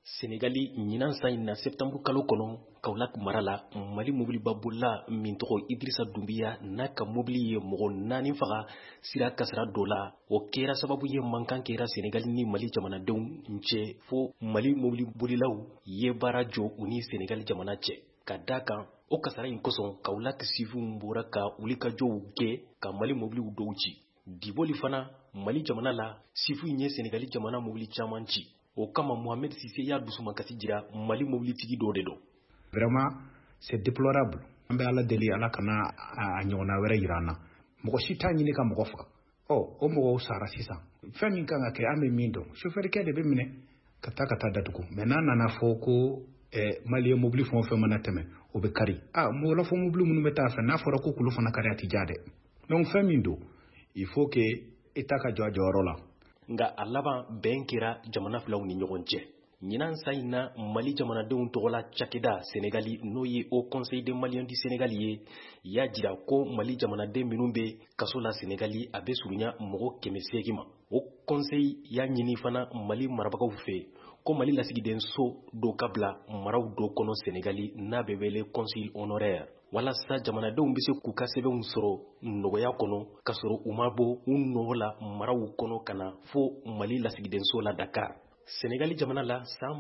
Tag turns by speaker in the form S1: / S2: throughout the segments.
S1: Senegali ɲinan san in na septembre kalo kɔnɔ Kaolack mara la Mali mobiliba bolila min tɔgɔ Idrissa Doumbia n'a ka mobili ye mɔgɔ 4 faga sira kasara dɔ la. O kɛra sababu ye mankan kɛra Senegali ni Mali jamanadenw cɛ fo Mali mobili bolilaw ye baara jɔ u ni Senegali jamana cɛ. Ka da kan o kasara in kosɔn Kaolack sifinw bɔra ka wulikajɔw kɛ ka Mali mobiliw dɔw ci. Diboli fana Mali jamana la sifinw ye Senegali jamana mobili caman ci. O kama Mohamed Cissé y'a dusumakasi jira Mali mobilitigi dɔ de don.
S2: Vraiment c'est déplorable. An bɛ Ala deli Ala kana a ɲɔgɔnna wɛrɛ jira an na. Mɔgɔ si t'a ɲini ka mɔgɔ faga. O mɔgɔw sara sisan. Fɛn min kan ka kɛ an bɛ min dɔn. Chauffeur-kɛ de bɛ minɛ ka taa datugu. Mais n'a nana fɔ ko Malien mobili fɛn o fɛn mana tɛmɛ o bɛ kari. Mɔgɔ la fɔ mobili minnu bɛ taa fɛ n'a fɔra ko kulu fana kari a tɛ diya dɛ. Donc fɛn min don il faut que État ka jɔ a jɔyɔrɔ la.
S1: Nga a laban bɛn kɛra jamana filaw ni ɲɔgɔn cɛ. Ɲinan sa in na Mali jamanadenw tɔgɔla cakɛda Senegali n'o ye Haut Conseil des Maliens du Sénégal ye y'a jira ko Mali jamanaden minnu bɛ kaso la Senegali a bɛ surunya mɔgɔ 800 ma. O conseil y'a ɲini fana Mali marabagaw fɛ ko Mali lasigiden so dɔ ka bila maraw dɔ kɔnɔ Senegali n'a bɛ wele conseil honoraire. Walasa jamanadenw bɛ se k'u ka sɛbɛnw sɔrɔ nɔgɔya kɔnɔ ka sɔrɔ u ma bɔ u nɔ la maraw kɔnɔ ka na fo Mali lasigiden so la Dakar. Senegali jamana la san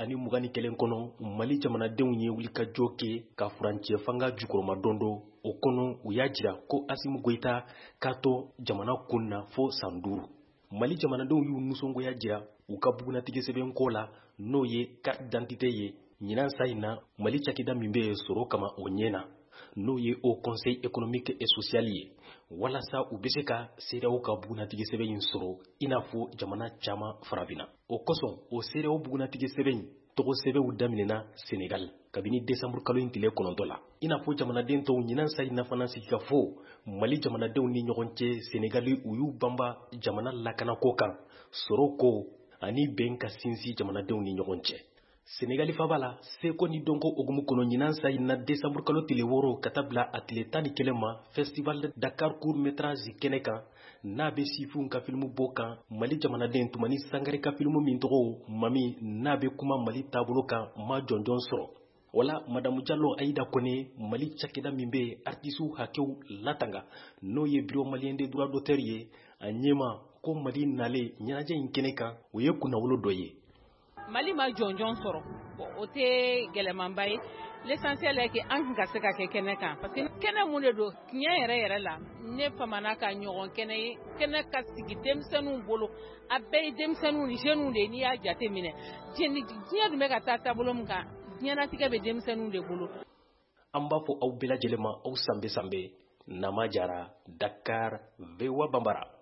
S1: 2021 kɔnɔ Mali jamanadenw ye wulikajɔ kɛ ka furancɛ fanga jukɔrɔma dɔndɔ. O kɔnɔ u y'a jira ko Assimi Goïta k'a to jamana kun na fo san 5. Mali jamanadenw y'u nisɔngoya jira u ka bugunatigi sɛbɛn ko la n'o ye carte d'identité ye. Ɲinan sa in na Mali cakɛda min bɛ sɔrɔ kama o ɲɛna n'o ye Haut Conseil économique et social ye walasa u bɛ se ka CEDEAO ka bugunatigi sɛbɛn in sɔrɔ i n'a fɔ jamana caman farafinna. O kosɔn o CEDEAO bugunatigi sɛbɛn tɔgɔ sɛbɛnw daminɛna Senegal kabini décembre kalo in tile 9 la. I n'a fɔ jamanaden tɔw ɲinan sa in na fana sigika fɔ Mali jamanadenw ni ɲɔgɔn cɛ Senegali u y'u banba jamana lakanako kan sɔrɔ ko ani bɛn ka sinsin jamanadenw ni ɲɔgɔn cɛ. Senegali faba la seko ni dɔnko ogumu kɔnɔ ɲinan sa in na décembre kalo tile 6 ka taa bila a tile 11 ma festival de Dakar court métrage kɛnɛ kan n'a bɛ sifinw ka filimu bɔ kan Mali jamanaden Tumani Sangare ka filimu min tɔgɔ Mami n'a bɛ kuma Mali taabolo kan ma jɔnjɔn sɔrɔ. Wala Madame Diallo Aïda Kone Mali cakɛda min bɛ artisiw hakɛw latanga n'o ye Bureau malien des droits d'auteur ye a ɲɛma ko Mali nale ɲɛnajɛ in kɛnɛ kan o ye kunnawolo dɔ ye.
S3: Mali ma jɔnjɔn sɔrɔ o tɛ gɛlɛmanba ye l'essentiel est que an ka se ka kɛ kɛnɛ kan parce que kɛnɛ mun de don tiɲɛ yɛrɛ la ne famana ka ɲɔgɔn kɛnɛ ye kɛnɛ ka sigi denmisɛnninw bolo a bɛɛ ye denmisɛnninw ni jeunes de n'i y'a jate minɛ diɲɛ dun bɛ ka taa taabolo min kan diɲɛnatigɛ bɛ denmisɛnninw de bolo.
S1: An b'a fɔ aw bɛɛ lajɛlen ma aw sanbe Nama Jara Dakar VOA Bambara.